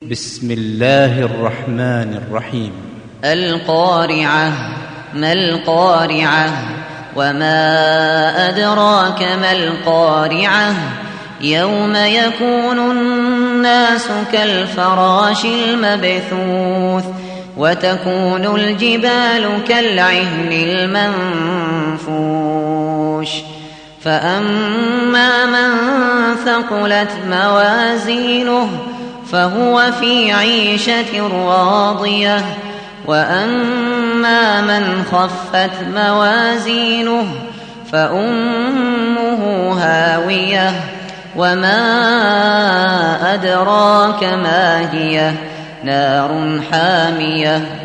بسم الله الرحمن الرحيم. القارعة. ما القارعة؟ وما أدراك ما القارعة؟ يوم يكون الناس كالفراش المبثوث وتكون الجبال كالعهن المنفوش فأما من ثقلت موازينه فهو في عيشة راضية وأما من خفت موازينه فأمه هاوية وما أدراك ما هي نار حامية